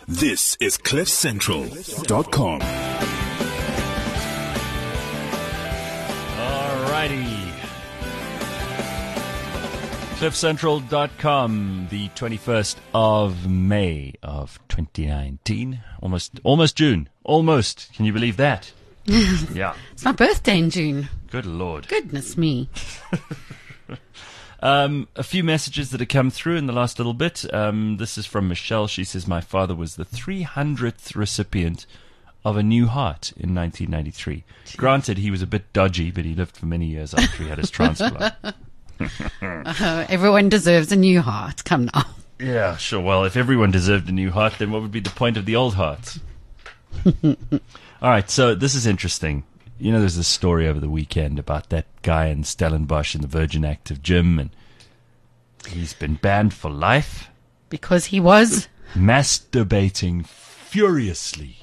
This is CliffCentral.com. Alrighty. CliffCentral.com, the 21st of May of 2019. Almost June. Almost. Can you believe that? Yeah. It's my birthday in June. Good Lord. Goodness me. A few messages that have come through in the last little bit. This is from Michelle. She says, my father was the 300th recipient of a new heart in 1993. Jeez. Granted, he was a bit dodgy, but he lived for many years after he had his transplant. Everyone deserves a new heart. Come now. Yeah, sure. Well, if everyone deserved a new heart, then what would be the point of the old hearts? All right, so this is interesting. You know, there's this story over the weekend about that guy in Stellenbosch in the Virgin Active gym, and he's been banned for life. Because he was? Masturbating furiously.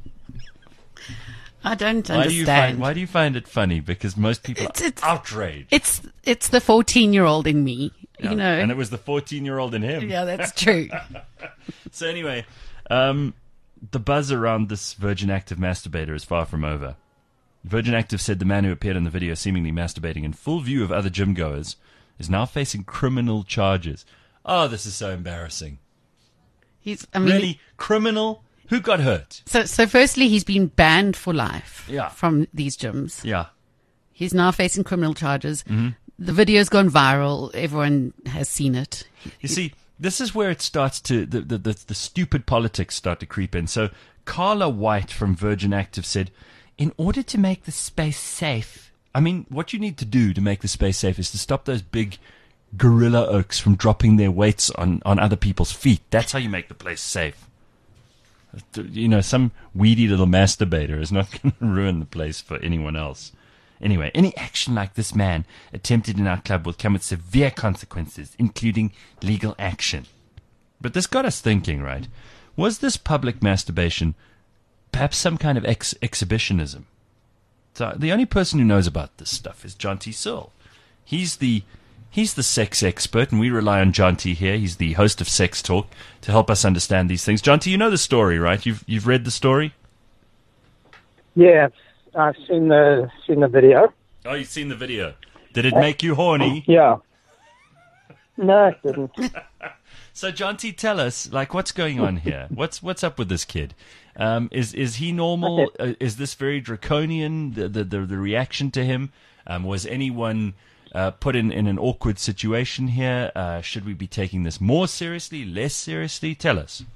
I don't understand. Why do you find it funny? Because most people are outraged. It's the 14-year-old in me, yeah, you know. And it was the 14-year-old in him. Yeah, that's true. So anyway, the buzz around this Virgin Active masturbator is far from over. Virgin Active said the man who appeared in the video seemingly masturbating in full view of other gym goers is now facing criminal charges. Oh, this is so embarrassing. Really? Criminal? Who got hurt? So firstly, he's been banned for life Yeah. from these gyms. Yeah. He's now facing criminal charges. Mm-hmm. The video's gone viral. Everyone has seen it. You see, this is where it starts to, the stupid politics start to creep in. So Carla White from Virgin Active said, in order to make the space safe, I mean, what you need to do to make the space safe is to stop those big gorilla oaks from dropping their weights on other people's feet. That's how you make the place safe. You know, some weedy little masturbator is not going to ruin the place for anyone else. Anyway, any action like this man attempted in our club will come with severe consequences, including legal action. But this got us thinking, right? Was this public masturbation perhaps some kind of exhibitionism? So the only person who knows about this stuff is John T. Searle. He's the sex expert, and we rely on John T. here. He's the host of Sex Talk to help us understand these things. John T., you know the story, right? You've read the story? Yeah, I've seen the video. Oh, you've seen the video. Did it make you horny? Yeah. No, it didn't. So, John T., tell us, like, what's going on here? What's up with this kid? Is he normal? Okay. Is this very draconian? The reaction to him? Was anyone put in an awkward situation here? Should we be taking this more seriously, less seriously? Tell us.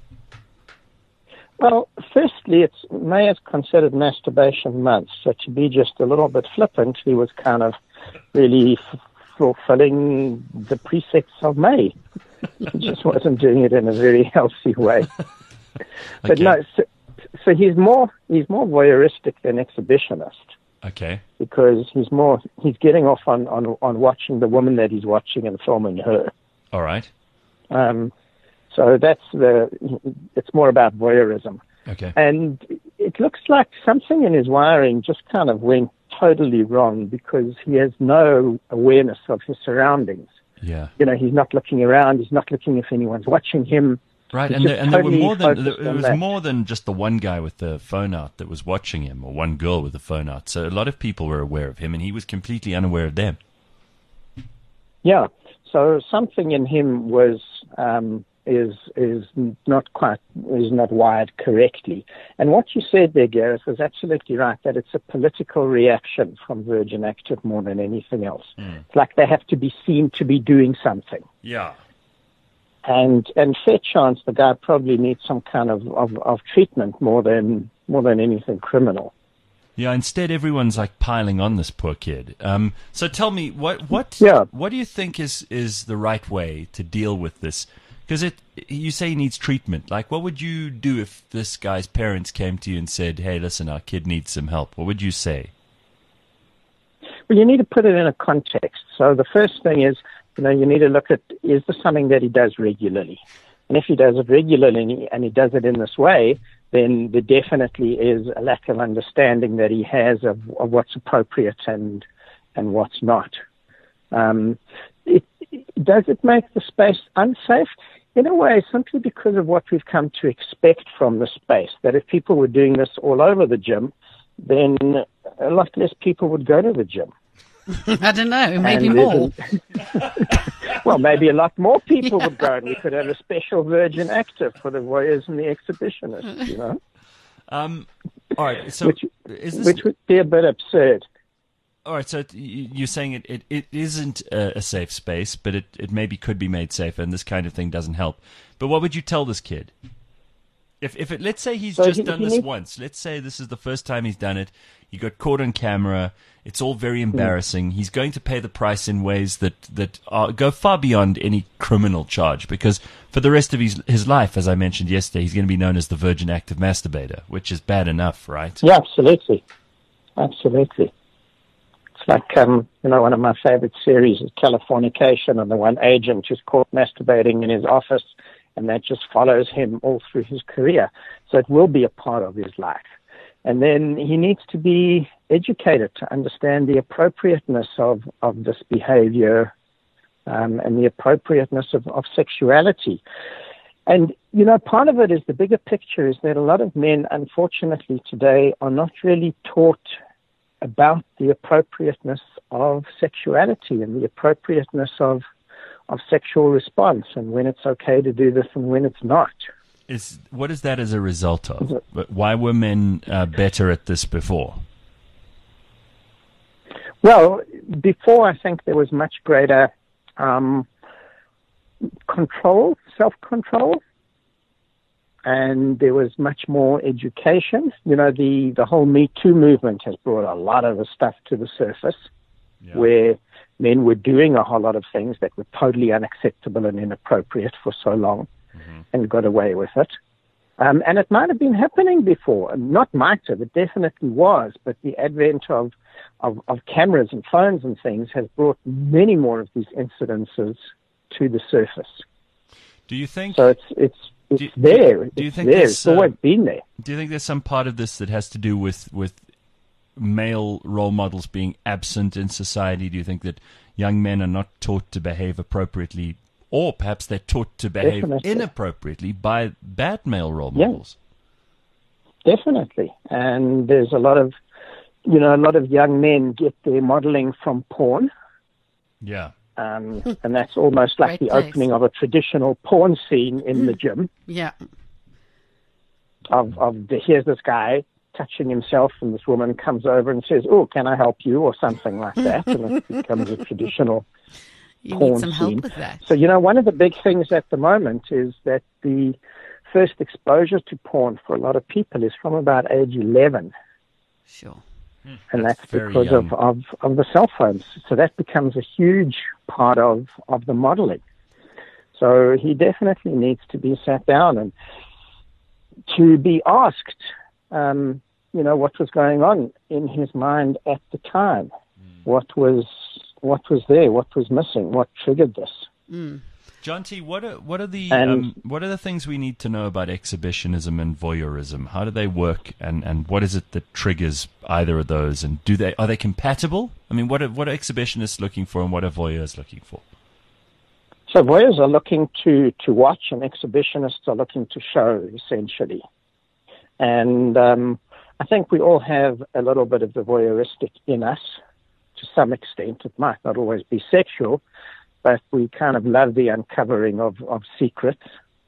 Well, firstly, May is considered Masturbation Month, so to be just a little bit flippant, he was kind of really fulfilling the precepts of May. He just wasn't doing it in a very healthy way. But Okay. no, so he's more voyeuristic than exhibitionist. Okay. Because he's getting off on watching the woman that he's watching and filming her. All right. So it's more about voyeurism. Okay. And it looks like something in his wiring just kind of went totally wrong because he has no awareness of his surroundings. Yeah. You know, he's not looking around. He's not looking if anyone's watching him. Right, He's and just there were totally more than focused there on was that. more than just the one guy with the phone out that was watching him, or one girl with the phone out. So a lot of people were aware of him, and he was completely unaware of them. Yeah. So something in him is not wired correctly. And what you said there, Gareth, was absolutely right, that it's a political reaction from Virgin Active more than anything else. It's like they have to be seen to be doing something. Yeah. And fair chance the guy probably needs some kind of treatment more than anything criminal. Yeah, instead everyone's like piling on this poor kid. So tell me, what do you think is the right way to deal with this? Because you say he needs treatment. Like, what would you do if this guy's parents came to you and said, hey, listen, our kid needs some help? What would you say? Well, you need to put it in a context. So the first thing is, you need to look at, is this something that he does regularly? And if he does it regularly and he does it in this way, then there definitely is a lack of understanding that he has of what's appropriate and what's not. does it make the space unsafe? In a way, simply because of what we've come to expect from the space, that if people were doing this all over the gym, then a lot less people would go to the gym. I don't know, maybe And more. Well, maybe a lot more people would go, and we could have a special Virgin Active for the voyeurs and the exhibitionists, you know, All right. So which would be a bit absurd. All right, so you're saying it isn't a safe space, but it maybe could be made safer, and this kind of thing doesn't help. But what would you tell this kid? If let's say he's just done this once. Let's say this is the first time he's done it. He got caught on camera. It's all very embarrassing. He's going to pay the price in ways that go far beyond any criminal charge, because for the rest of his life, as I mentioned yesterday, he's going to be known as the Virgin Active Masturbator, which is bad enough, right? Yeah, absolutely. Absolutely. It's like, one of my favorite series is Californication, and the one agent who's caught masturbating in his office, and that just follows him all through his career. So it will be a part of his life. And then he needs to be educated to understand the appropriateness of this behavior and the appropriateness of sexuality. And, part of it is the bigger picture is that a lot of men, unfortunately, today are not really taught about the appropriateness of sexuality and the appropriateness of sexual response, and when it's okay to do this and when it's not. What is that as a result of? Why were men better at this before? Well, before I think there was much greater control, self-control, and there was much more education. The whole Me Too movement has brought a lot of the stuff to the surface, where men were doing a whole lot of things that were totally unacceptable and inappropriate for so long, and got away with it. And it might have been happening before. Not might have, it definitely was, but the advent of cameras and phones and things has brought many more of these incidences to the surface. Do you think... So it's there. Do you think it's always been there. Do you think there's some part of this that has to do with male role models being absent in society? Do you think that young men are not taught to behave appropriately, or perhaps they're taught to behave inappropriately by bad male role models? Yeah, definitely. And there's a lot of young men get their modeling from porn. Yeah. And that's almost like the opening of a traditional porn scene in the gym. Yeah. Here's this guy touching himself, and this woman comes over and says, "Oh, can I help you?" or something like that, and it becomes a traditional You porn need some help scene. with that. So, one of the big things at the moment is that the first exposure to porn for a lot of people is from about age 11. Sure. And that's very because young. of the cell phones. So that becomes a huge part of the modeling. So he definitely needs to be sat down and to be asked, what was going on in his mind at the time. What was there? What was missing? What triggered this? John T., what are the things we need to know about exhibitionism and voyeurism? How do they work, and what is it that triggers either of those? And are they compatible? I mean, what are exhibitionists looking for, and what are voyeurs looking for? So voyeurs are looking to watch, and exhibitionists are looking to show, essentially. And I think we all have a little bit of the voyeuristic in us, to some extent. It might not always be sexual, but we kind of love the uncovering of secrets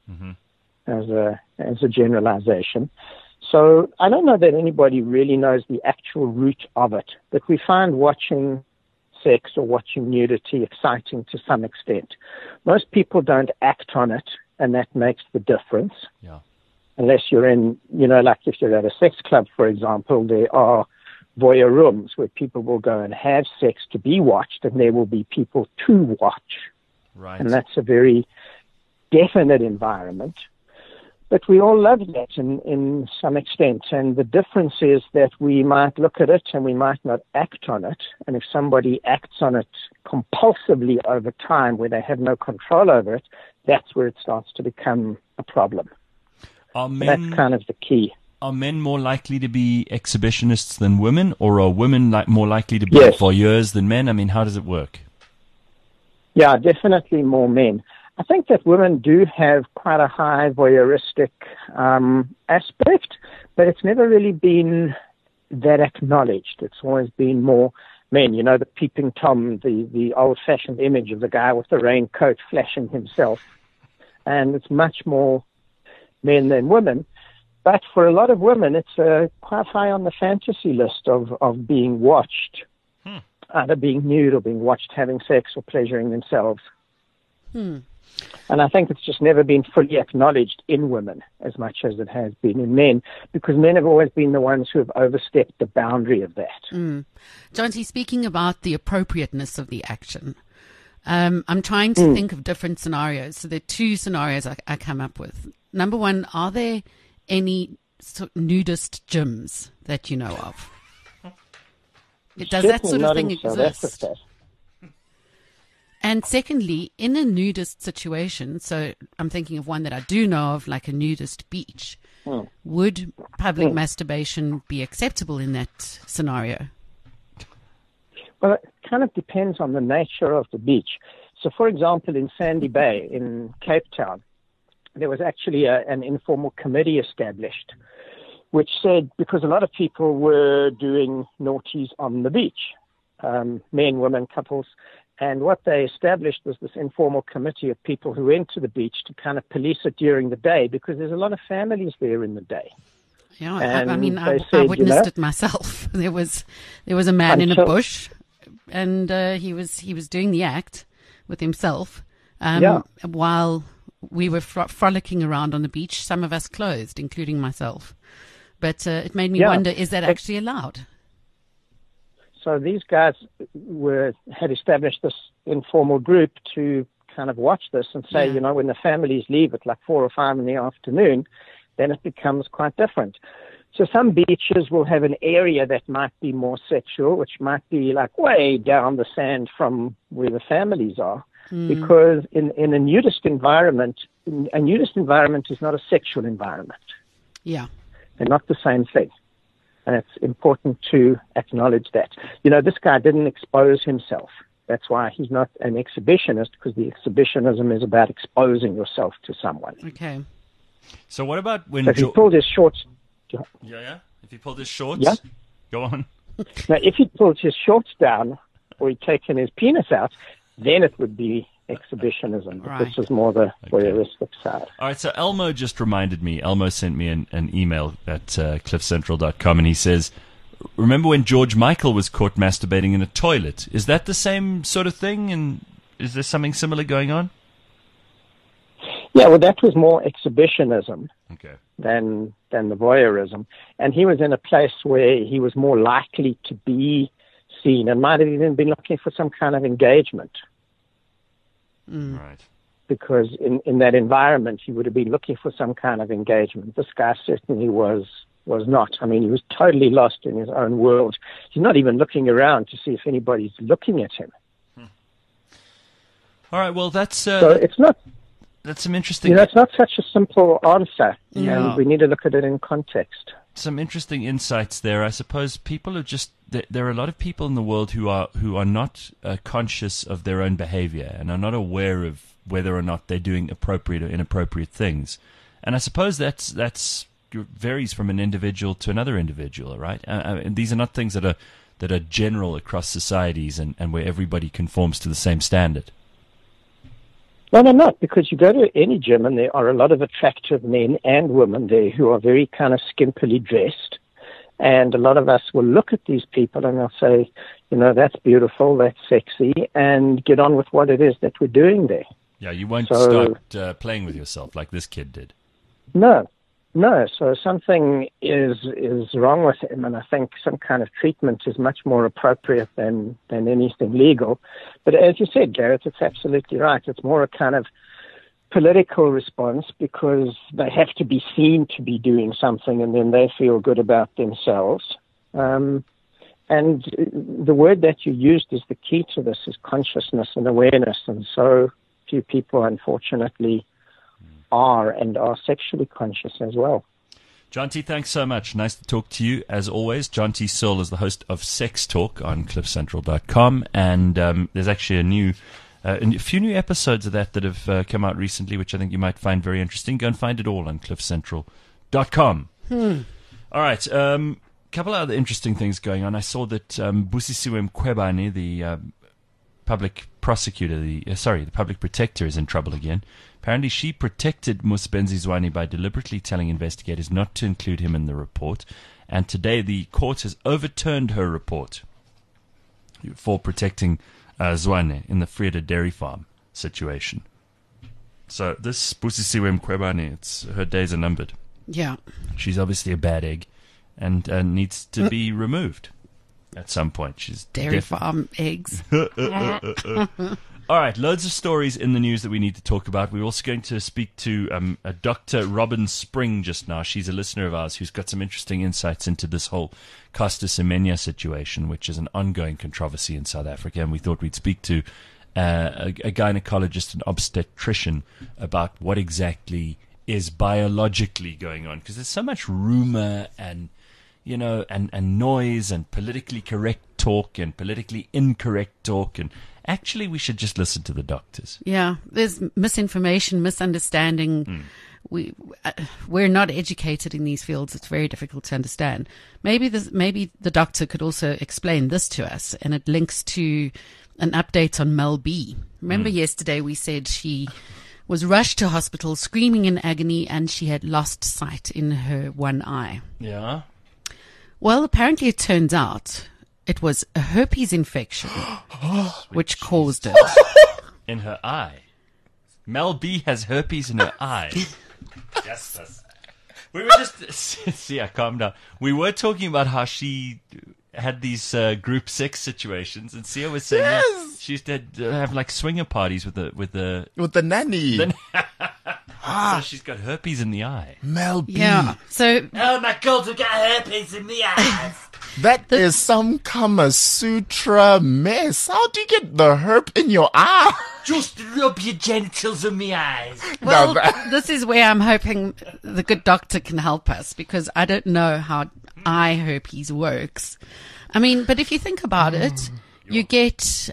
as a generalization. So I don't know that anybody really knows the actual root of it, but we find watching sex or watching nudity exciting to some extent. Most people don't act on it, and that makes the difference. Yeah. Unless you're in, like if you're at a sex club, for example, there are voyeur rooms where people will go and have sex to be watched, and there will be people to watch. Right. And that's a very definite environment. But we all love that in some extent. And the difference is that we might look at it and we might not act on it. And if somebody acts on it compulsively over time where they have no control over it, that's where it starts to become a problem. That's kind of the key. Are men more likely to be exhibitionists than women, or are women more likely to be Yes. voyeurs than men? I mean, how does it work? Yeah, definitely more men. I think that women do have quite a high voyeuristic aspect, but it's never really been that acknowledged. It's always been more men. You know, the peeping Tom, the old-fashioned image of the guy with the raincoat flashing himself. And it's much more men than women. But for a lot of women, it's quite high on the fantasy list of being watched, either being nude or being watched having sex or pleasuring themselves. And I think it's just never been fully acknowledged in women as much as it has been in men, because men have always been the ones who have overstepped the boundary of that. Jonty, speaking about the appropriateness of the action, I'm trying to think of different scenarios. So there are two scenarios I come up with. Number one, are there any nudist gyms that you know of? Does that sort of thing exist? And secondly, in a nudist situation, so I'm thinking of one that I do know of, like a nudist beach, would public masturbation be acceptable in that scenario? Well, it kind of depends on the nature of the beach. So, for example, in Sandy Bay in Cape Town, there was actually an informal committee established, which said, because a lot of people were doing naughties on the beach, men, women, couples, and what they established was this informal committee of people who went to the beach to kind of police it during the day, because there's a lot of families there in the day. Yeah, I mean, I witnessed it myself. There was a man in a bush, and he was doing the act with himself while we were frolicking around on the beach, some of us clothed, including myself. But it made me wonder, is that actually allowed? So these guys had established this informal group to kind of watch this and say, you know, when the families leave at like 4 or 5 in the afternoon, then it becomes quite different. So some beaches will have an area that might be more sexual, which might be like way down the sand from where the families are. Because in a nudist environment is not a sexual environment. Yeah. They're not the same thing. And it's important to acknowledge that. You know, this guy didn't expose himself. That's why he's not an exhibitionist, because the exhibitionism is about exposing yourself to someone. Okay. So what about when... So if he pulled his shorts... Yeah? If he pulled his shorts? Yeah. Go on. Now, if he pulled his shorts down or he'd taken his penis out, then it would be exhibitionism. But this is more the voyeuristic side. All right, so Elmo just reminded me. Elmo sent me an email at cliffcentral.com, and he says, remember when George Michael was caught masturbating in a toilet? Is that the same sort of thing, and is there something similar going on? Yeah, well, that was more exhibitionism than the voyeurism. And he was in a place where he was more likely to be seen and might have even been looking for some kind of engagement. Right. Because in that environment, he would have been looking for some kind of engagement. This guy certainly was not. I mean, he was totally lost in his own world. He's not even looking around to see if anybody's looking at him. All right, well, that's... so it's not... That's some interesting... You know, it's not such a simple answer, and we need to look at it in context. Some interesting insights there. I suppose people are just... There are a lot of people in the world who are not conscious of their own behavior and are not aware of whether or not they're doing appropriate or inappropriate things. And I suppose that's varies from an individual to another individual, right? And these are not things that are general across societies and where everybody conforms to the same standard. No, they're not, because you go to any gym and there are a lot of attractive men and women there who are very kind of skimpily dressed. And a lot of us will look at these people and they'll say, you know, that's beautiful, that's sexy, and get on with what it is that we're doing there. Yeah, you won't start playing with yourself like this kid did. No. So something is wrong with him, and I think some kind of treatment is much more appropriate than anything legal. But as you said, Gareth, it's absolutely right. It's more a kind of political response because they have to be seen to be doing something, and then they feel good about themselves. And the word that you used is the key to this, is consciousness and awareness, and so few people, unfortunately, are sexually conscious as well. Jonty, thanks so much. Nice to talk to you, as always. Jonty Searle is the host of Sex Talk on cliffcentral.com, and there's actually a new And a few new episodes of that have come out recently, which I think you might find very interesting. Go and find it all on cliffcentral.com. All right. Couple of other interesting things going on. I saw that Busisiwe Mkhwebane, the public prosecutor, the public protector, is in trouble again. Apparently, she protected Mosebenzi Zwane by deliberately telling investigators not to include him in the report. And today, the court has overturned her report for protecting Zwane in the Vrede dairy farm situation. So this Busisiwe Mkhwebane, her days are numbered. Yeah. She's obviously a bad egg and needs to be removed at some point. She's dairy farm eggs. All right, loads of stories in the news that we need to talk about. We're also going to speak to a Dr. Robin Spring just now. She's a listener of ours who's got some interesting insights into this whole Caster Semenya situation, which is an ongoing controversy in South Africa. And we thought we'd speak to a gynecologist and obstetrician about what exactly is biologically going on. Because there's so much rumor and noise and politically correct talk and politically incorrect talk, and actually we should just listen to the doctors. Yeah, there's misinformation, misunderstanding. We're not educated in these fields. It's very difficult to understand. Maybe the doctor could also explain this to us, and it links to an update on Mel B. Remember yesterday we said she was rushed to hospital screaming in agony and she had lost sight in her one eye. Yeah. Well, apparently it turns out it was a herpes infection which caused it. In her eye. Mel B has herpes in her eye. Yes. We were just... See, calm down. We were talking about how she had these group sex situations, and Sia was saying she used to have like swinger parties with the nanny. So she's got herpes in the eye. Mel B. Yeah. So, oh my God, we got herpes in the eyes. That is some Kama Sutra mess. How do you get the herp in your eye? Just rub your genitals in my eyes. Well, this is where I'm hoping the good doctor can help us, because I don't know how eye herpes works. I mean, but if you think about it, you get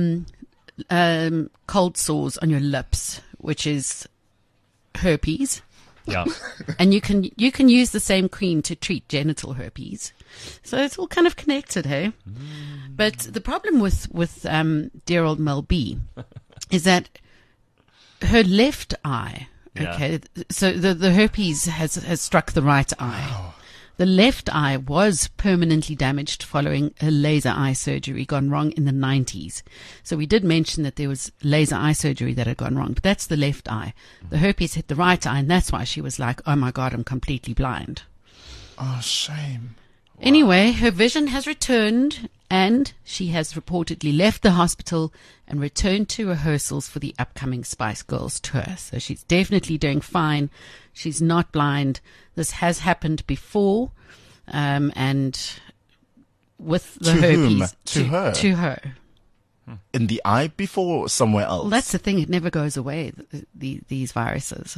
cold sores on your lips, which is herpes. Yeah. And you can use the same cream to treat genital herpes. So it's all kind of connected, hey? But the problem with dear old Mel B is that her left eye, okay, so the herpes has struck the right eye. Oh. The left eye was permanently damaged following a laser eye surgery gone wrong in the 90s. So we did mention that there was laser eye surgery that had gone wrong, but that's the left eye. The herpes hit the right eye, and that's why she was like, oh my God, I'm completely blind. Oh, shame. Wow. Anyway, her vision has returned, and she has reportedly left the hospital and returned to rehearsals for the upcoming Spice Girls tour. So she's definitely doing fine. She's not blind. This has happened before, and with the herpes. To her? To her. In the eye before or somewhere else? Well, that's the thing. It never goes away, these viruses.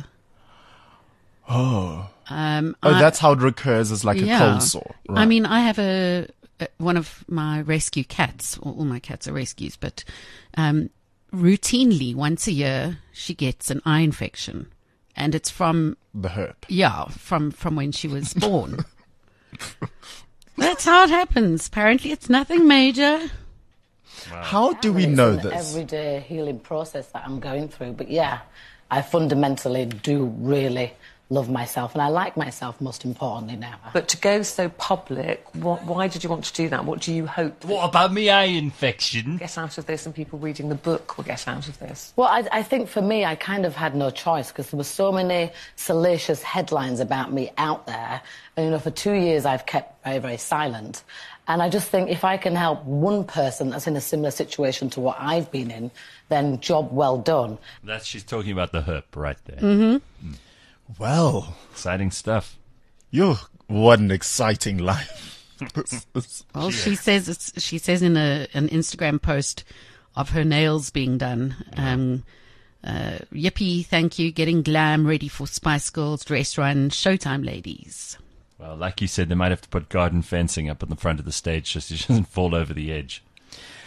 Oh. That's how it recurs as like a cold sore. Right. I mean, I have one of my rescue cats. All my cats are rescues, but routinely once a year she gets an eye infection, and it's from the herp. Yeah, from when she was born. That's how it happens. Apparently, it's nothing major. Wow. How do we know this? It's an everyday healing process that I'm going through. But yeah, I fundamentally do really love myself, and I like myself most importantly now. But to go so public, why did you want to do that? What do you hope? What about me eye infection? Get out of this, and people reading the book will get out of this. Well, I think for me, I kind of had no choice, because there were so many salacious headlines about me out there. And, you know, for 2 years I've kept very, very silent. And I just think if I can help one person that's in a similar situation to what I've been in, then job well done. She's talking about the herp right there. Mm-hmm. Well, exciting stuff. What an exciting life. Well, she says in an Instagram post of her nails being done. Yippee, thank you, getting glam, ready for Spice Girls, dress run, showtime, ladies. Well, like you said, they might have to put garden fencing up on the front of the stage just so she doesn't fall over the edge.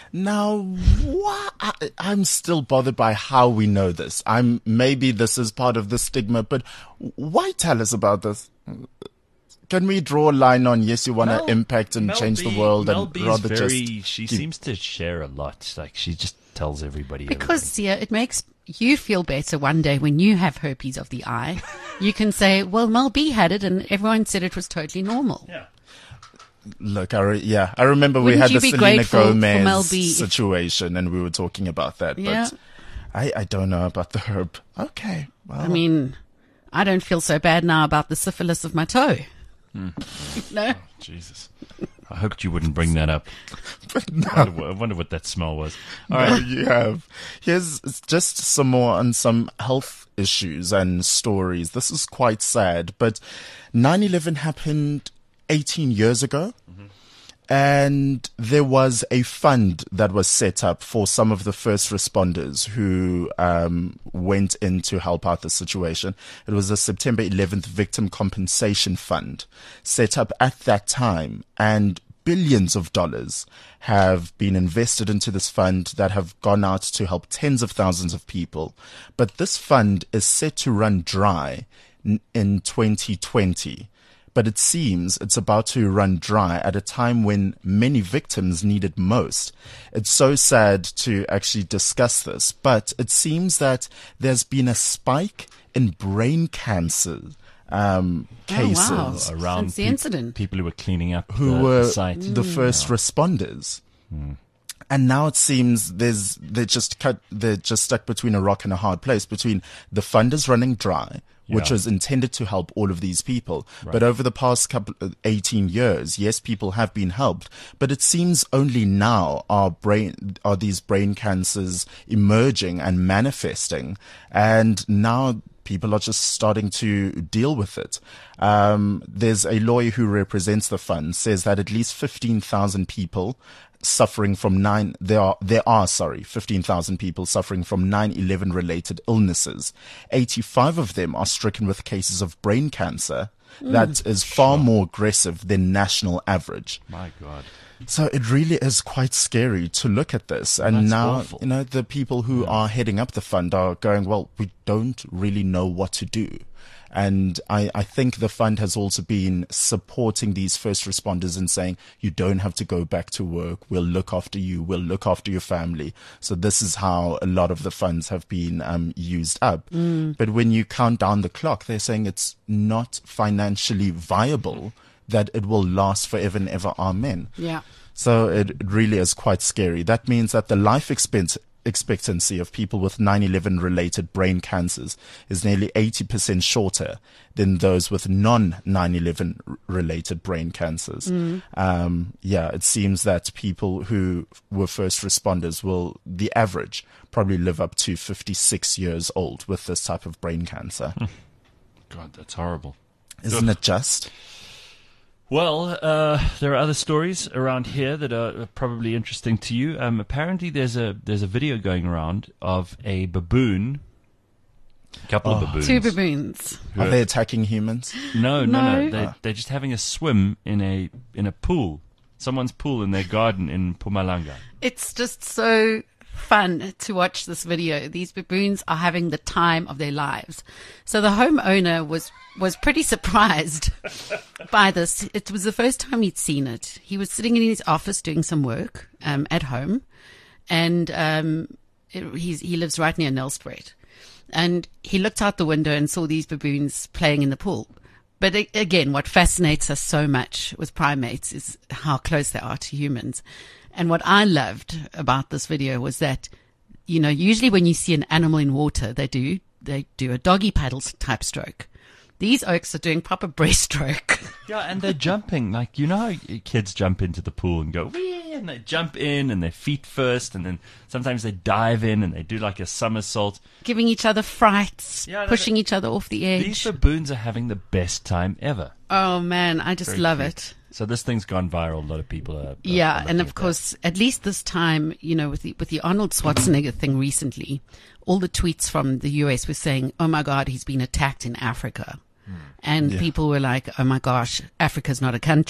Now, what? I'm still bothered by how we know this. Maybe this is part of the stigma, but why tell us about this? Can we draw a line on, yes, you want to impact and change the world, and rather she seems to share a lot. Like, she just tells everybody. Because, it makes you feel better one day when you have herpes of the eye. You can say, well, Mel B had it and everyone said it was totally normal. Yeah. Look, I remember we had the Selena Gomez situation and we were talking about that. Yeah. But I don't know about the herb. Okay. Well. I mean, I don't feel so bad now about the syphilis of my toe. No? Oh, Jesus. I hoped you wouldn't bring that up. But no. I wonder what that smell was. All right. You have. Here's just some more on some health issues and stories. This is quite sad, but 9/11 happened 18 years ago. Mm-hmm. And there was a fund that was set up for some of the first responders who went in to help out the situation. It was the September 11th Victim Compensation Fund set up at that time, and billions of dollars have been invested into this fund that have gone out to help tens of thousands of people. But this fund is set to run dry in 2020. But it seems it's about to run dry at a time when many victims need it most. It's so sad to actually discuss this, but it seems that there's been a spike in brain cancer cases around since the incident. People who were cleaning up who were the site. The first responders. And now it seems they're just stuck between a rock and a hard place, between the fund is running dry, which was intended to help all of these people. Right. But over the past 18 years, yes, people have been helped, but it seems only now are these brain cancers emerging and manifesting. And now people are just starting to deal with it. There's a lawyer who represents the fund, says that at least 15,000 people suffering from 15,000 people suffering from 9/11 related illnesses. 85 of them are stricken with cases of brain cancer that is far more aggressive than national average. My God. So it really is quite scary to look at this. And that's now, awful. The people who are heading up the fund are going, well, we don't really know what to do. And I think the fund has also been supporting these first responders and saying, you don't have to go back to work. We'll look after you. We'll look after your family. So this is how a lot of the funds have been used up. But when you count down the clock, they're saying it's not financially viable, that it will last forever and ever. Amen. Yeah. So it really is quite scary. That means that the life expectancy of people with 9/11 related brain cancers is nearly 80% shorter than those with non-9/11 related brain cancers. It seems that people who were first responders the average probably live up to 56 years old with this type of brain cancer. God, that's horrible. Isn't it just? Well, there are other stories around here that are probably interesting to you. Apparently, there's a video going around of a baboon, a couple of baboons. 2 baboons. Are they attacking humans? No. They're just having a swim in a pool, someone's pool in their garden in Mpumalanga. It's just so fun to watch this video. These baboons are having the time of their lives. So the homeowner was pretty surprised by this. It was the first time he'd seen it. He was sitting in his office doing some work at home, and he lives right near Nelspruit. And he looked out the window and saw these baboons playing in the pool. But again, what fascinates us so much with primates is how close they are to humans. And what I loved about this video was that, usually when you see an animal in water, they do a doggy paddle type stroke. These oaks are doing proper breaststroke. Yeah, and they're jumping. Like, how kids jump into the pool and go, wee, and they jump in and their feet first, and then sometimes they dive in and they do like a somersault. Giving each other frights, pushing each other off the edge. These baboons are having the best time ever. Oh, man, I just love it. So this thing's gone viral. A lot of people are and of course, at least this time, with the Arnold Schwarzenegger thing recently, all the tweets from the US were saying, oh my God, he's been attacked in Africa. And people were like, oh my gosh, Africa's not a country.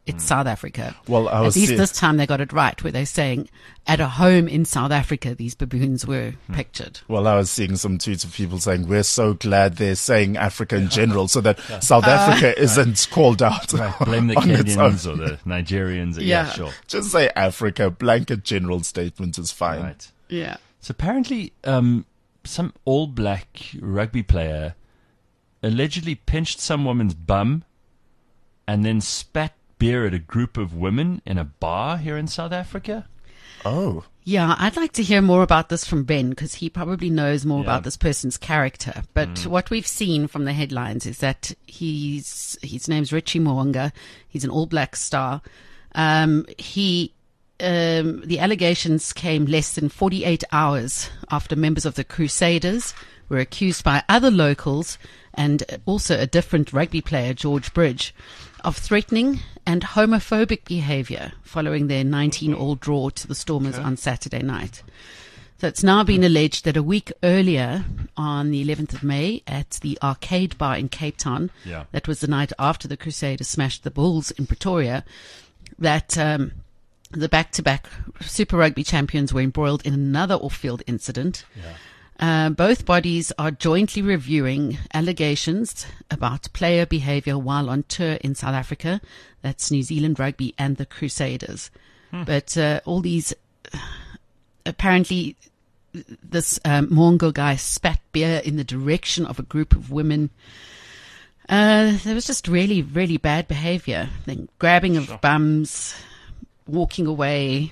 it's South Africa. Well, at least this time they got it right, where they're saying at a home in South Africa, these baboons were pictured. Well, I was seeing some tweets of people saying, we're so glad they're saying Africa in general so that South Africa isn't called out. Right. Blame the Kenyans or the Nigerians. Yeah, sure. Just say Africa. Blanket general statement is fine. Right. Yeah. So apparently some All Black rugby player allegedly pinched some woman's bum and then spat beer at a group of women in a bar here in South Africa. Oh. Yeah, I'd like to hear more about this from Ben, because he probably knows more about this person's character. But what we've seen from the headlines is that his name's Richie Mo'unga. He's an All Black star. The allegations came less than 48 hours after members of the Crusaders were accused by other locals and also a different rugby player, George Bridge, of threatening and homophobic behavior following their 19-all draw to the Stormers on Saturday night. So it's now been alleged that a week earlier, on the 11th of May, at the Arcade Bar in Cape Town, that was the night after the Crusaders smashed the Bulls in Pretoria, that the back-to-back Super Rugby champions were embroiled in another off-field incident. Both bodies are jointly reviewing allegations about player behavior while on tour in South Africa. That's New Zealand Rugby and the Crusaders. But all these, apparently, this Mo'unga guy spat beer in the direction of a group of women. There was just really, really bad behavior. Then grabbing of bums, walking away.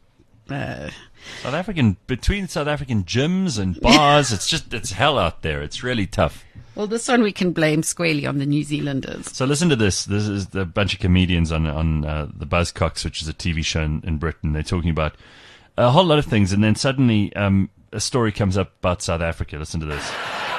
Between South African gyms and bars, it's hell out there. It's really tough. Well, this one we can blame squarely on the New Zealanders. So listen to this. This is the bunch of comedians on the Buzzcocks, which is a TV show in Britain. They're talking about a whole lot of things, and then suddenly a story comes up about South Africa. Listen to this.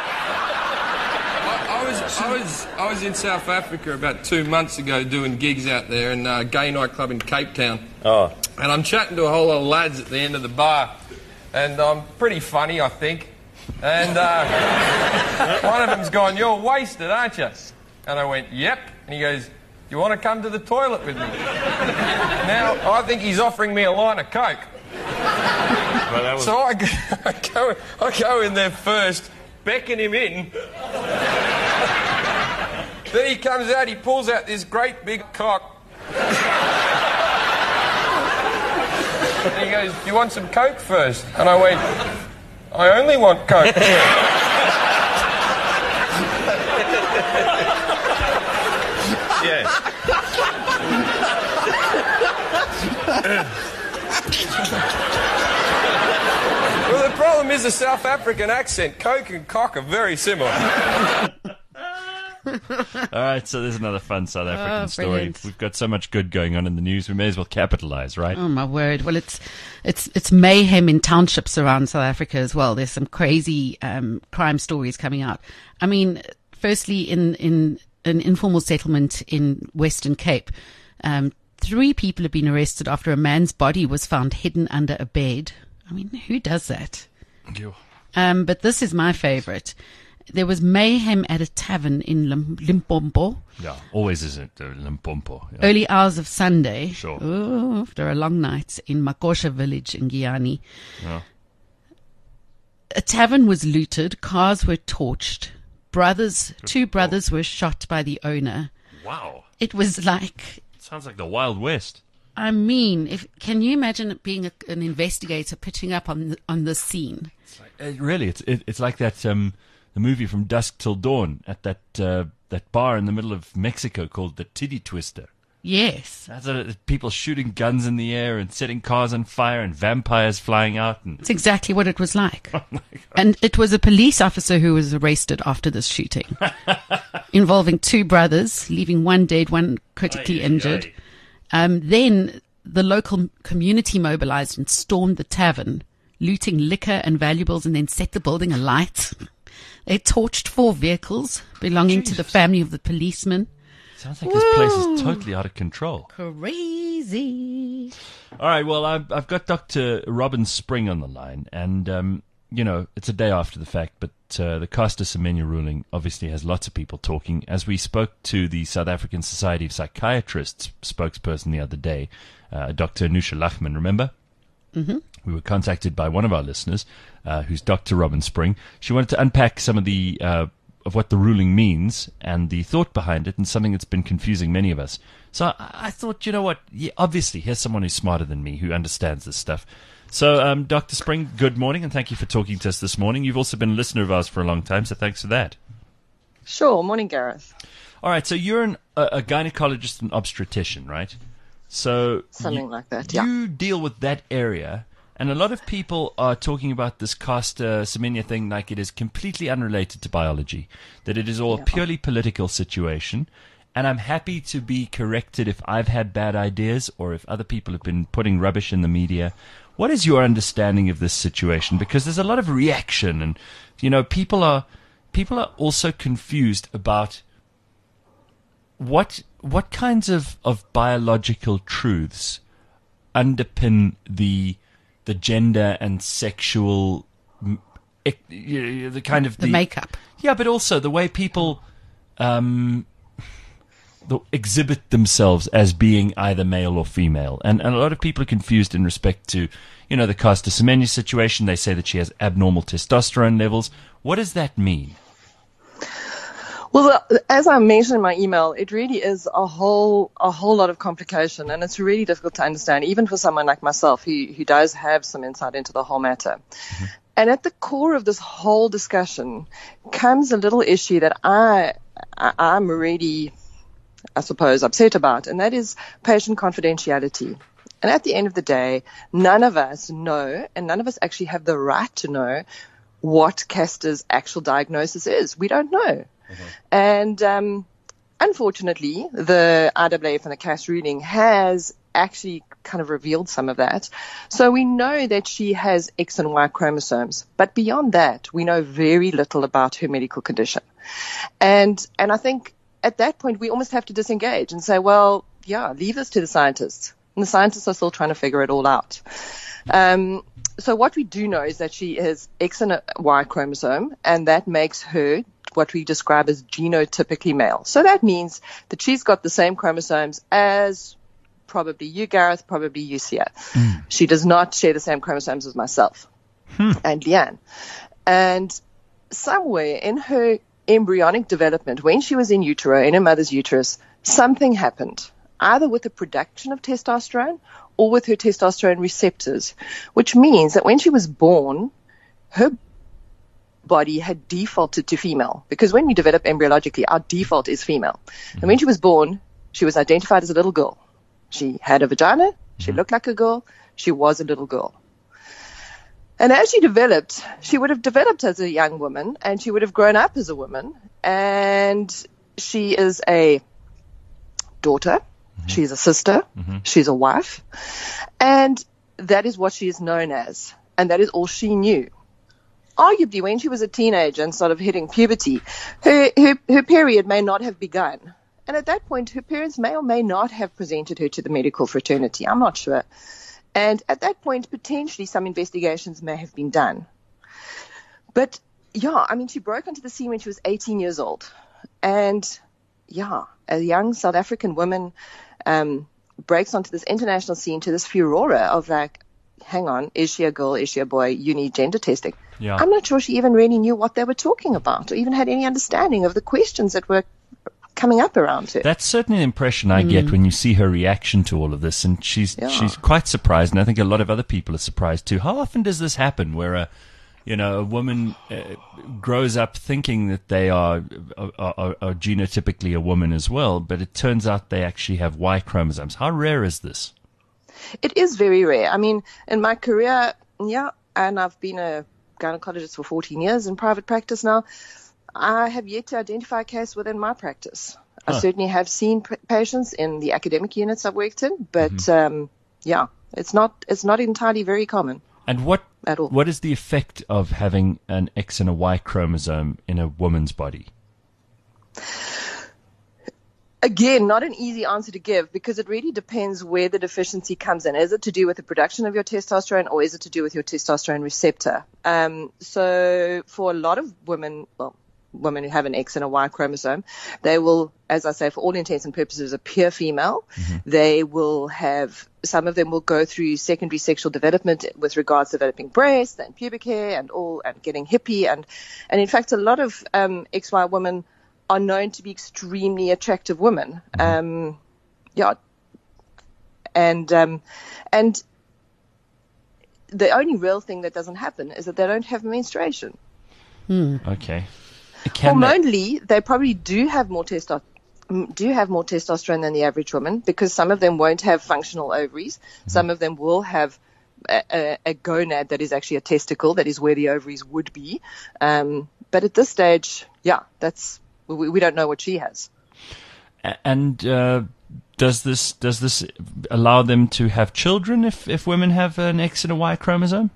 I was in South Africa about 2 months ago doing gigs out there in a gay nightclub in Cape Town. Oh. And I'm chatting to a whole lot of lads at the end of the bar, and I'm pretty funny, I think. And one of them's gone, "You're wasted, aren't you?" And I went, "Yep." And he goes, "You want to come to the toilet with me?" Now, I think he's offering me a line of coke. So I go in there first, beckon him in. Then he comes out, he pulls out this great big cock. And he goes, "Do you want some coke first?" And I went, "I only want coke." Yeah. Well, the problem is the South African accent. Coke and cock are very similar. All right, so there's another fun South African story. Brilliant. We've got so much good going on in the news, we may as well capitalize, right? Oh my word! Well, it's mayhem in townships around South Africa as well. There's some crazy crime stories coming out. I mean, firstly, in an informal settlement in Western Cape, 3 people have been arrested after a man's body was found hidden under a bed. I mean, who does that? But this is my favorite. There was mayhem at a tavern in Limpopo. Yeah, always is it Limpopo. Yeah. Early hours of Sunday. Sure. After a long night in Makosha village in Guyana. Yeah. A tavern was looted. Cars were torched. Two brothers were shot by the owner. Wow. It was like... Sounds like the Wild West. I mean, can you imagine being an investigator pitching up on this scene? It's like, it's like that... the movie From Dusk Till Dawn at that bar in the middle of Mexico called the Titty Twister. Yes. That's people shooting guns in the air and setting cars on fire and vampires flying out. It's exactly what it was like. Oh my God. And it was a police officer who was arrested after this shooting, involving 2 brothers, leaving one dead, one critically injured. Then the local community mobilized and stormed the tavern, looting liquor and valuables, and then set the building alight. They torched 4 vehicles belonging to the family of the policeman. Sounds like this place is totally out of control. Crazy. All right, well, I've got Dr. Robin Spring on the line, and it's a day after the fact, but the Caster Semenya ruling obviously has lots of people talking. As we spoke to the South African Society of Psychiatrists spokesperson the other day, Dr. Anusha Lachman, remember? Mm-hmm. We were contacted by one of our listeners, who's Dr. Robin Spring. She wanted to unpack some of the of what the ruling means and the thought behind it, and something that's been confusing many of us. So I thought, you know what? Yeah, obviously, here's someone who's smarter than me, who understands this stuff. So, Dr. Spring, good morning, and thank you for talking to us this morning. You've also been a listener of ours for a long time, so thanks for that. Sure. Morning, Gareth. All right, so you're a gynecologist and obstetrician, right? So something like that, yeah. You deal with that area, and a lot of people are talking about this Caster Semenya thing like it is completely unrelated to biology, that it is all a purely political situation. And I'm happy to be corrected if I've had bad ideas or if other people have been putting rubbish in the media. What is your understanding of this situation? Because there's a lot of reaction, and people are also confused about what kinds of biological truths underpin the gender and sexual the kind of the makeup. Yeah, but also the way people exhibit themselves as being either male or female. And a lot of people are confused in respect to, the Caster Semenya situation. They say that she has abnormal testosterone levels. What does that mean? Well, as I mentioned in my email, it really is a whole lot of complication, and it's really difficult to understand, even for someone like myself who does have some insight into the whole matter. Mm-hmm. And at the core of this whole discussion comes a little issue that I'm really, I suppose, upset about, and that is patient confidentiality. And at the end of the day, none of us know, and none of us actually have the right to know what Caster's actual diagnosis is. We don't know. Mm-hmm. And unfortunately, the IAAF and the CAS ruling has actually kind of revealed some of that. So we know that she has X and Y chromosomes, but beyond that, we know very little about her medical condition. And I think at that point, we almost have to disengage and say, well, yeah, leave this to the scientists. And the scientists are still trying to figure it all out. So what we do know is that she has X and Y chromosome, and that makes her what we describe as genotypically male. So that means that she's got the same chromosomes as probably you, Gareth, probably you, Sia. She does not share the same chromosomes as myself and Leanne. And somewhere in her embryonic development, when she was in utero, in her mother's uterus, something happened, either with the production of testosterone or with her testosterone receptors, which means that when she was born, her body had defaulted to female, because when we develop embryologically, our default is female. And when she was born, she was identified as a little girl. She had a vagina, she looked like a girl, she was a little girl. And as she developed, she would have developed as a young woman, and she would have grown up as a woman, and she is a daughter, she's a sister, she's a wife, and that is what she is known as, and that is all she knew. Arguably, when she was a teenager and sort of hitting puberty, her period may not have begun. And at that point, her parents may or may not have presented her to the medical fraternity. I'm not sure. And at that point, potentially some investigations may have been done. But, yeah, I mean, she broke onto the scene when she was 18 years old. And, yeah, a young South African woman breaks onto this international scene, to this furore of like, hang on, is she a girl, is she a boy, you need gender testing. Yeah. I'm not sure she even really knew what they were talking about or even had any understanding of the questions that were coming up around her. That's certainly the impression I get when you see her reaction to all of this, and she's quite surprised, and I think a lot of other people are surprised too. How often does this happen, where a woman grows up thinking that they are genotypically a woman as well, but it turns out they actually have Y chromosomes? How rare is this? It is very rare. I mean, in my career, and I've been a gynecologist for 14 years in private practice now, I have yet to identify a case within my practice. I certainly have seen patients in the academic units I've worked in, but it's not entirely very common. And what is the effect of having an X and a Y chromosome in a woman's body? Again, not an easy answer to give because it really depends where the deficiency comes in. Is it to do with the production of your testosterone or is it to do with your testosterone receptor? So for a lot of women, women who have an X and a Y chromosome, they will, as I say, for all intents and purposes, appear female. They will have, some of them will go through secondary sexual development with regards to developing breasts and pubic hair and getting hippie. And in fact, a lot of XY women are known to be extremely attractive women. And the only real thing that doesn't happen is that they don't have menstruation. Okay. Hormonally, they probably do have more testosterone than the average woman because some of them won't have functional ovaries. Some of them will have a gonad that is actually a testicle, that is where the ovaries would be. But at this stage, we don't know what she has. And does this allow them to have children if women have an X and a Y chromosome?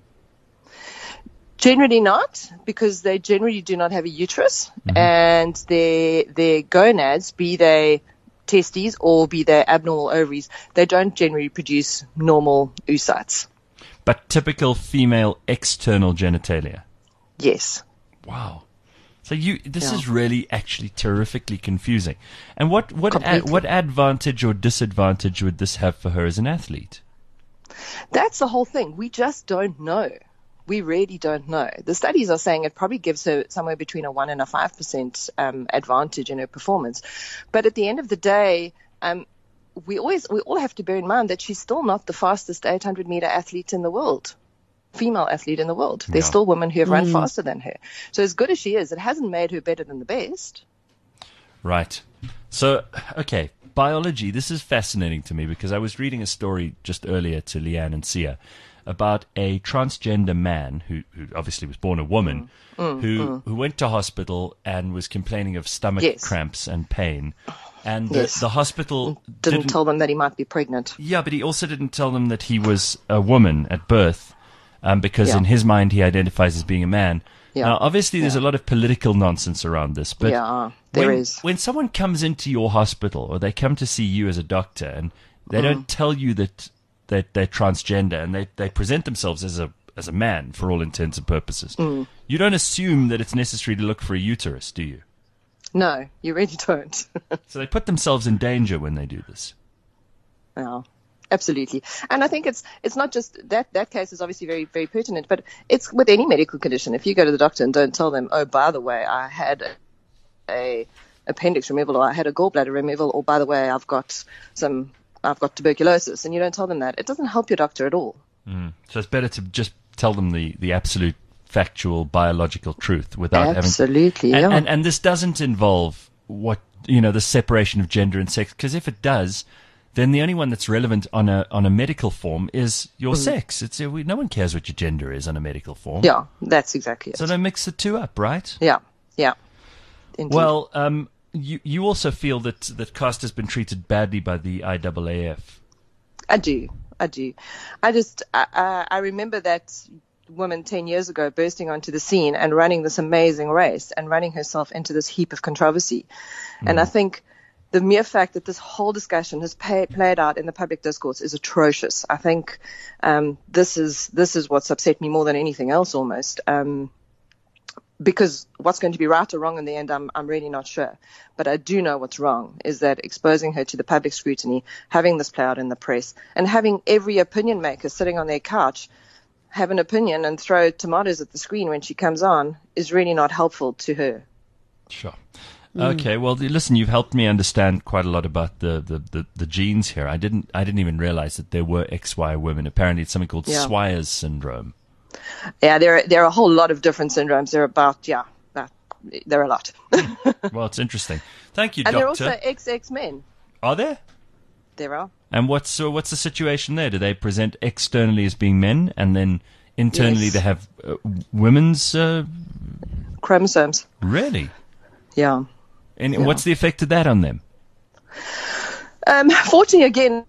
Generally not, because they generally do not have a uterus, and their gonads, be they testes or be they abnormal ovaries, they don't generally produce normal oocytes. But typical female external genitalia? Yes. Wow. So this is really actually terrifically confusing. And what advantage or disadvantage would this have for her as an athlete? That's the whole thing. We just don't know. We really don't know. The studies are saying it probably gives her somewhere between a 1% and a 5% advantage in her performance. But at the end of the day, we all have to bear in mind that she's still not the fastest 800-meter athlete in the world, female athlete in the world. There's still women who have run faster than her. So as good as she is, it hasn't made her better than the best. Right. So, okay, biology, this is fascinating to me because I was reading a story just earlier to Leanne and Sia about a transgender man who obviously was born a woman, who went to hospital and was complaining of stomach cramps and pain. And the hospital didn't tell them that he might be pregnant. Yeah, but he also didn't tell them that he was a woman at birth because in his mind he identifies as being a man. Now, obviously, there's a lot of political nonsense around this. But there is. When someone comes into your hospital or they come to see you as a doctor and they don't tell you that they're transgender and they present themselves as a man for all intents and purposes, you don't assume that it's necessary to look for a uterus, do you? No, you really don't. So they put themselves in danger when they do this. Yeah, absolutely. And I think it's not just that case is obviously very, very pertinent, but it's with any medical condition. If you go to the doctor and don't tell them, oh, by the way, I had a appendix removal or I had a gallbladder removal, or by the way, I've got tuberculosis, and you don't tell them that, it doesn't help your doctor at all. So it's better to just tell them the absolute factual biological truth without absolutely, and this doesn't involve the separation of gender and sex, because if it does, then the only one that's relevant on a medical form is your sex. No one cares what your gender is on a medical form. Yeah, that's exactly it. So don't mix the two up, right? Yeah. Indeed. Well, you also feel that CAST has been treated badly by the IAAF. I do. I remember that woman 10 years ago bursting onto the scene and running this amazing race and running herself into this heap of controversy. And I think the mere fact that this whole discussion has played out in the public discourse is atrocious. I think this is what's upset me more than anything else almost. Because what's going to be right or wrong in the end, I'm really not sure. But I do know what's wrong is that exposing her to the public scrutiny, having this play out in the press, and having every opinion maker sitting on their couch have an opinion and throw tomatoes at the screen when she comes on is really not helpful to her. Sure. Okay, well, listen, you've helped me understand quite a lot about the genes here. I didn't even realize that there were XY women. Apparently it's something called Swyer's syndrome. Yeah, there are a whole lot of different syndromes. There are a lot. Well, it's interesting. Thank you, and Doctor. And there are also XX men. Are there? There are. And what's the situation there? Do they present externally as being men, and then internally they have women's chromosomes? Really? Yeah. And what's the effect of that on them? Fortunately, again,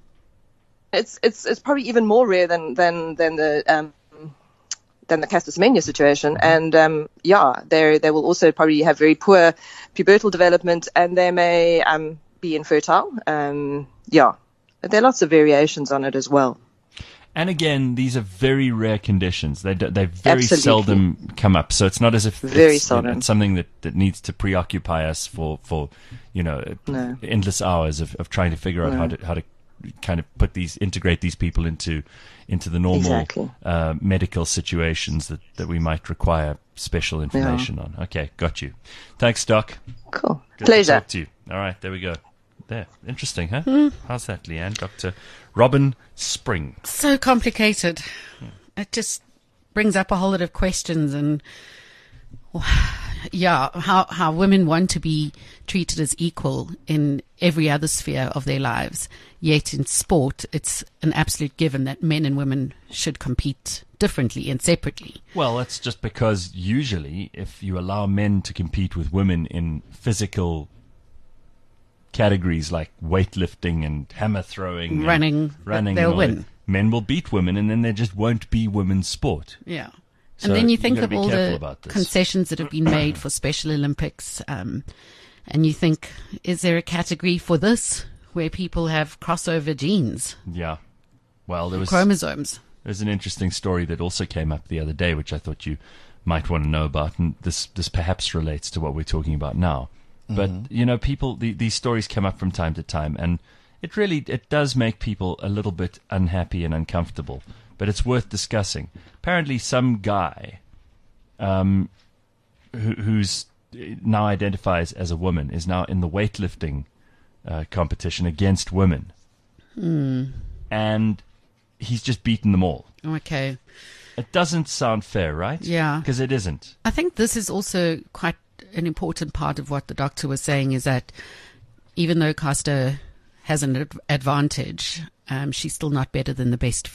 it's probably even more rare than the Caster Semenya situation, and they will also probably have very poor pubertal development, and they may be infertile. Yeah, but there are lots of variations on it as well. And again, these are very rare conditions. They very Absolutely. seldom come up. So it's not as if Very seldom. It's something that needs to preoccupy us for No. endless hours of trying to figure out how to kind of integrate these people into the normal Exactly. medical situations that we might require special information on. Okay, got you. Thanks, Doc. Cool. Good Pleasure. to talk to you. All right, there we go. There. Interesting, huh? How's that, Leanne? Dr. Robin Spring. So complicated. It just brings up a whole lot of questions and how women want to be treated as equal in every other sphere of their lives. Yet in sport, it's an absolute given that men and women should compete differently and separately. Well, that's just because usually if you allow men to compete with women in physical categories like weightlifting and hammer throwing, running, they'll win. Men will beat women, and then there just won't be women's sport. Yeah. So and then you think gotta of be all careful the about this. concessions that have been made for Special Olympics, and you think, is there a category for this where people have crossover genes, Yeah. Well, there was chromosomes? There's an interesting story that also came up the other day, which I thought you might want to know about, and this perhaps relates to what we're talking about now. But, people, these stories come up from time to time, and it does make people a little bit unhappy and uncomfortable, but it's worth discussing. Apparently some guy who's now identifies as a woman is now in the weightlifting competition against women. And he's just beaten them all. Okay. It doesn't sound fair, right? Yeah. Because it isn't. I think this is also quite an important part of what the doctor was saying, is that even though Costa has an advantage, she's still not better than the best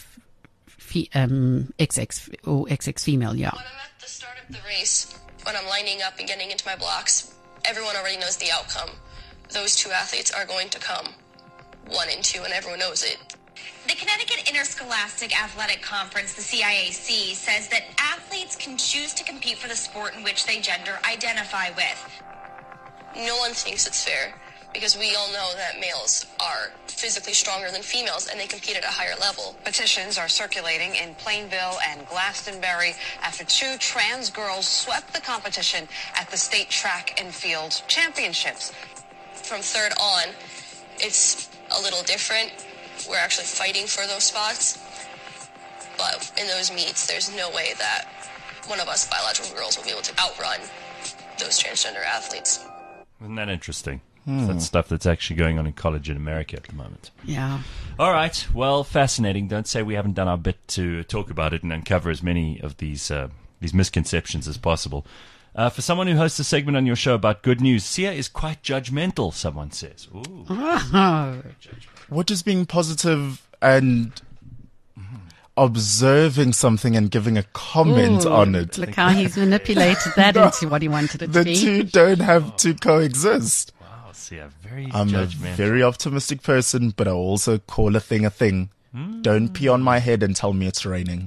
XX or XX female, yeah. When I'm at the start of the race, when I'm lining up and getting into my blocks, everyone already knows the outcome. Those two athletes are going to come 1 and 2, and everyone knows it. The Connecticut Interscholastic Athletic Conference, the CIAC, says that athletes can choose to compete for the sport in which they gender identify with. No one thinks it's fair because we all know that males are physically stronger than females and they compete at a higher level. Petitions are circulating in Plainville and Glastonbury after 2 trans girls swept the competition at the State Track and Field Championships. From third on, it's a little different. We're actually fighting for those spots. But in those meets, there's no way that one of us biological girls will be able to outrun those transgender athletes. Isn't that interesting? That's stuff that's actually going on in college in America at the moment. Yeah. All right. Well, fascinating. Don't say we haven't done our bit to talk about it and uncover as many of these misconceptions as possible. For someone who hosts a segment on your show about good news, Sia is quite judgmental, someone says. Ooh. What does being positive and observing something and giving a comment on it? Look how he's manipulated that into what he wanted it to be. The two don't have to coexist. Wow, Sia, very I'm judgmental. a very optimistic person, but I also call a thing a thing. Don't pee on my head and tell me it's raining.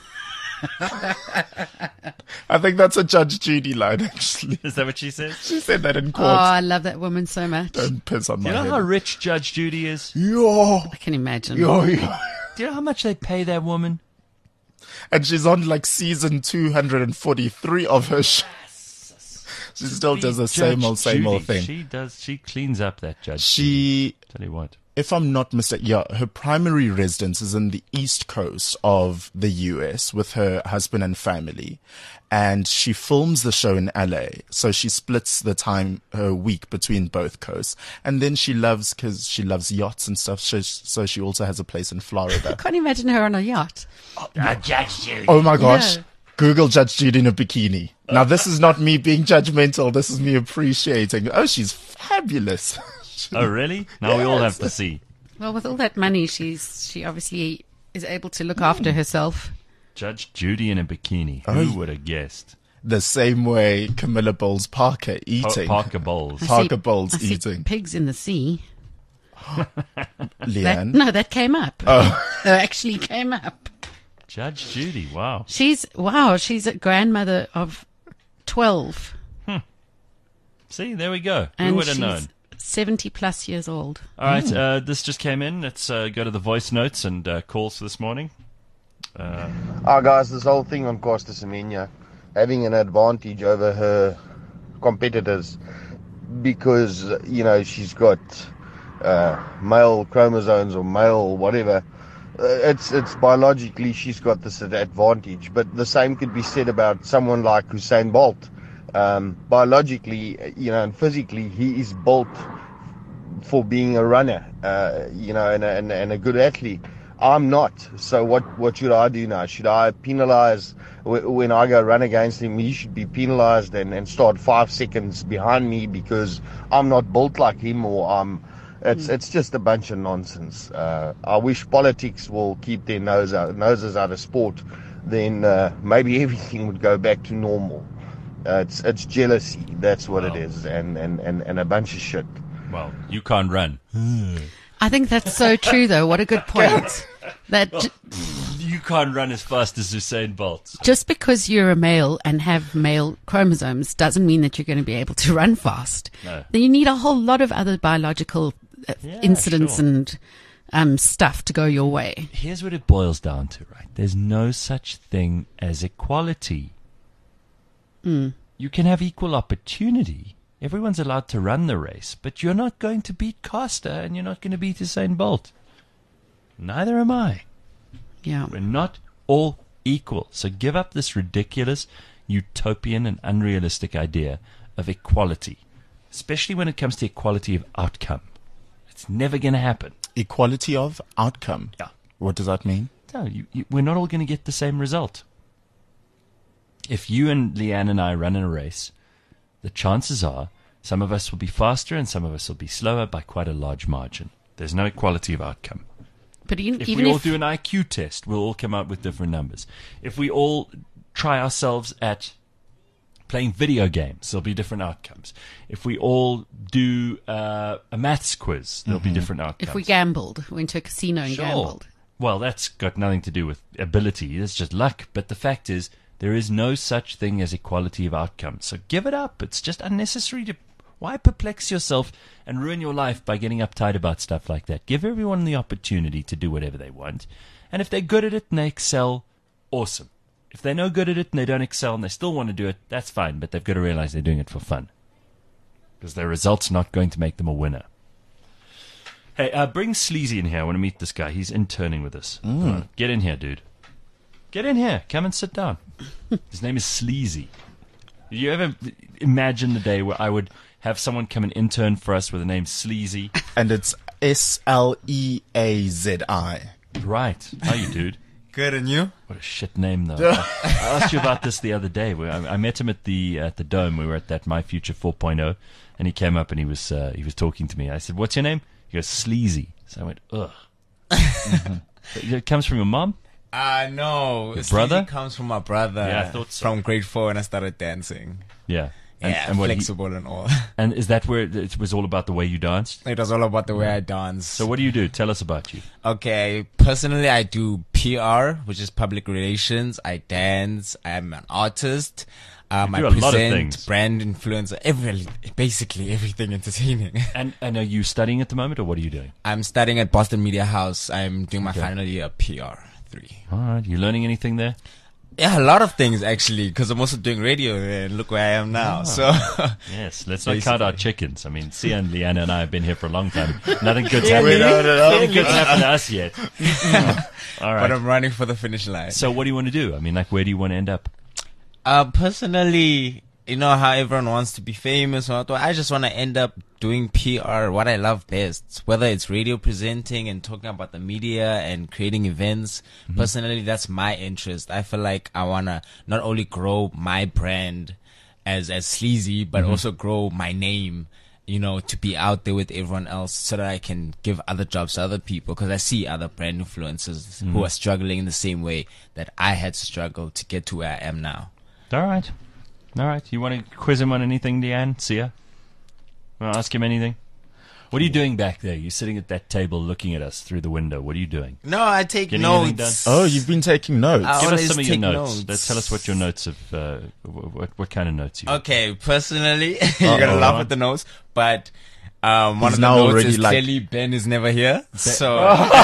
I think that's a Judge Judy line, actually. Is that what she said? She said that in court. Oh, I love that woman so much. Don't piss on my Do you know head. how rich Judge Judy is? Yo. I can imagine. Yo. Do you know how much they pay that woman? And she's on like season 243 of her show. She still does the same old thing. She does. She cleans up that Judge. She, tell you what. If I'm not mistaken, her primary residence is in the East Coast of the US with her husband and family. And she films the show in LA. So she splits the time, her week between both coasts. And then because she loves yachts and stuff. So she also has a place in Florida. I can't imagine her on a yacht. Judge Judy. Oh my gosh. No. Google Judge Judy in a bikini. Now, this is not me being judgmental. This is me appreciating. Oh, she's fabulous. Oh, really? Now we all have to see. Well, with all that money, she obviously is able to look after herself. Judge Judy in a bikini. Who would have guessed? The same way Camilla Bowles-Parker eating. Parker Bowles. Parker Bowles I see eating. Pigs in the sea. Leanne? That came up. Oh. That actually came up. Judge Judy, wow. She's a grandmother of 12. See, there we go. And Who would have she's known? 70 plus years old. All right, this just came in. Let's go to the voice notes and calls for this morning. Guys, this whole thing on Caster Semenya having an advantage over her competitors because, she's got male chromosomes or male whatever. It's biologically she's got this advantage, but the same could be said about someone like Usain Bolt. Biologically, and physically, he is built for being a runner, and a good athlete. I'm not. So what should I do now? Should I penalize when I go run against him? He should be penalized and start 5 seconds behind me because I'm not built like him, or it's just a bunch of nonsense. I wish politics will keep their noses out of sport. Then maybe everything would go back to normal. It's jealousy. That's what it is, and a bunch of shit. Well, you can't run. I think that's so true, though. What a good point. That you can't run as fast as Usain Bolt. Just because you're a male and have male chromosomes doesn't mean that you're going to be able to run fast. No. You need a whole lot of other biological incidents and stuff to go your way. Here's what it boils down to, right? There's no such thing as equality. You can have equal opportunity. Everyone's allowed to run the race, but you're not going to beat Caster and you're not going to beat Usain Bolt. Neither am I. Yeah. We're not all equal. So give up this ridiculous, utopian and unrealistic idea of equality, especially when it comes to equality of outcome. It's never going to happen. Equality of outcome? Yeah. What does that mean? No, we're not all going to get the same result. If you and Leanne and I run in a race, the chances are some of us will be faster and some of us will be slower by quite a large margin. There's no equality of outcome. But if we all do an IQ test, we'll all come out with different numbers. If we all try ourselves at playing video games, there'll be different outcomes. If we all do a maths quiz, there'll be different outcomes. If we gambled, went to a casino and gambled. Well, that's got nothing to do with ability. It's just luck. But the fact is, there is no such thing as equality of outcome. So give it up. It's just unnecessary to... Why perplex yourself and ruin your life by getting uptight about stuff like that? Give everyone the opportunity to do whatever they want. And if they're good at it and they excel, awesome. If they're no good at it and they don't excel and they still want to do it, that's fine. But they've got to realize they're doing it for fun. Because their result's not going to make them a winner. Hey, bring Sleazy in here. I want to meet this guy. He's interning with us. Get in here, dude. Get in here. Come and sit down. His name is Sleazy. Did you ever imagine the day where I would have someone come and intern for us with the name Sleazy? And it's Sleazi. Right. How you, dude? Good, and you? What a shit name, though. I asked you about this the other day. I met him at the Dome. We were at that My Future 4.0, and he came up and he was talking to me. I said, "What's your name?" He goes, "Sleazy." So I went, "Ugh." It comes from your mom? No. Your brother? Sleazy comes from my brother. Yeah, I thought so. From grade 4 when I started dancing. Yeah. And flexible and all. And is that where it was all about the way you danced? It was all about the way I danced. So what do you do? Tell us about you. Okay, personally I do PR, which is public relations. I dance. I'm an artist. I present, brand influencer, basically everything entertaining. And are you studying at the moment, or what are you doing? I'm studying at Boston Media House. I'm doing my final year PR 3. All right. You learning anything there? Yeah, a lot of things actually, because I'm also doing radio and look where I am now. So yes, let's not count our chickens. I mean, Sia and Leanna and I have been here for a long time. Nothing good's happened. Nothing good's happened to us yet. All right. But I'm running for the finish line. So what do you want to do? I mean, like, where do you want to end up? Personally, you know how everyone wants to be famous. I just want to end up doing PR, what I love best, whether it's radio presenting and talking about the media and creating events. Personally, that's my interest. I feel like I want to not only grow my brand as Sleazy, but also grow my name, you know, to be out there with everyone else so that I can give other jobs to other people, because I see other brand influencers who are struggling in the same way that I had to struggle to get to where I am now. All right. You want to quiz him on anything, Deanne? Sia? Want to ask him anything? What are you doing back there? You're sitting at that table looking at us through the window. What are you doing? No, I take notes. Oh, you've been taking notes. Give us some of your notes. Tell us what your notes of, what kind of notes you have. Okay, personally, you're going to laugh at the notes, but One of the now notes already is like- clearly Ben is never here. So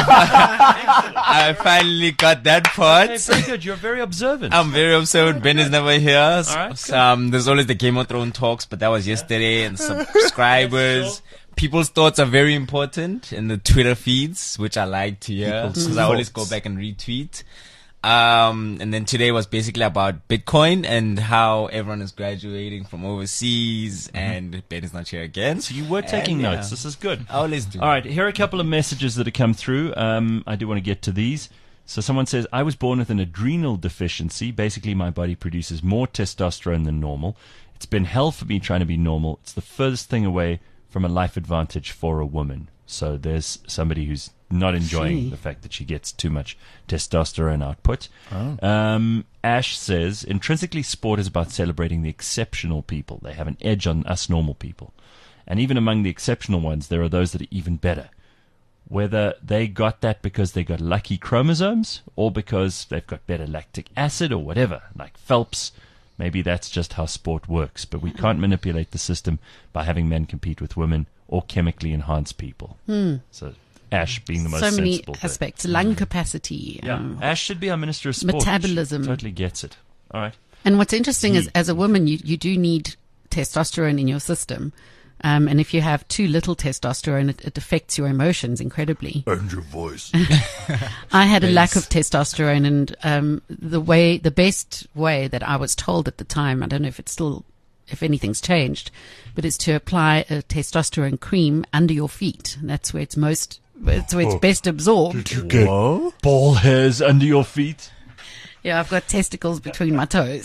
I finally got that part. Okay, very good. You're very observant. I'm very observant. Ben is never here. right, There's always the Game of Thrones talks, but that was yesterday. And subscribers. People's thoughts are very important in the Twitter feeds, which I like to hear. Because I always go back and retweet. And then today was basically about Bitcoin and how everyone is graduating from overseas, and Ben is not here again. So you were taking notes. This is good. I always do. All right, here are a couple of messages that have come through. I do want to get to these. So someone says, I was born with an adrenal deficiency. Basically, my body produces more testosterone than normal. It's been hell for me trying to be normal. It's the furthest thing away from a life advantage for a woman. So there's somebody who's not enjoying the fact that she gets too much testosterone output. Ash says, intrinsically, sport is about celebrating the exceptional people. They have an edge on us normal people. And even among the exceptional ones, there are those that are even better. Whether they got that because they got lucky chromosomes or because they've got better lactic acid or whatever, like Phelps, maybe that's just how sport works. But we can't manipulate the system by having men compete with women or chemically enhance people. So Ash being the most so many sensible aspects. Lung capacity. Ash should be our Minister of Sport. Metabolism. She totally gets it. All right. And what's interesting is, as a woman, you do need testosterone in your system. And if you have too little testosterone, it affects your emotions incredibly. And your voice. I had a lack of testosterone, and the best way that I was told at the time, I don't know if anything's changed, but it's to apply a testosterone cream under your feet. That's where it's best absorbed. Did you get ball hairs under your feet? Yeah, I've got testicles between my toes.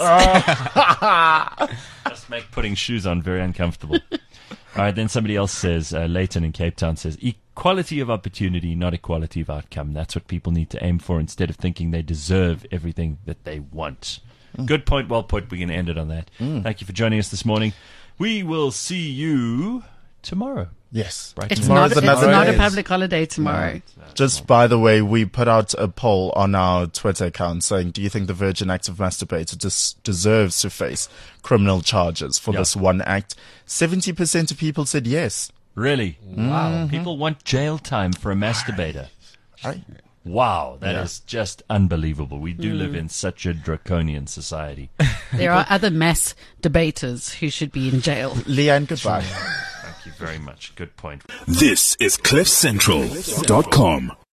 Just make putting shoes on very uncomfortable. All right, then somebody else says, Leighton in Cape Town says, equality of opportunity, not equality of outcome. That's what people need to aim for instead of thinking they deserve everything that they want. Good point, well put. We're going to end it on that. Thank you for joining us this morning. We will see you tomorrow. Yes. It's not a public holiday tomorrow. Just by the way, we put out a poll on our Twitter account saying, do you think the Virgin Active Masturbator deserves to face criminal charges for this one act? 70% of people said yes. Really? Wow. People want jail time for a masturbator. Wow, that is just unbelievable. We do live in such a draconian society. There are other mass debaters who should be in jail. Leanne, goodbye. Thank you very much. Good point. This is CliffCentral.com.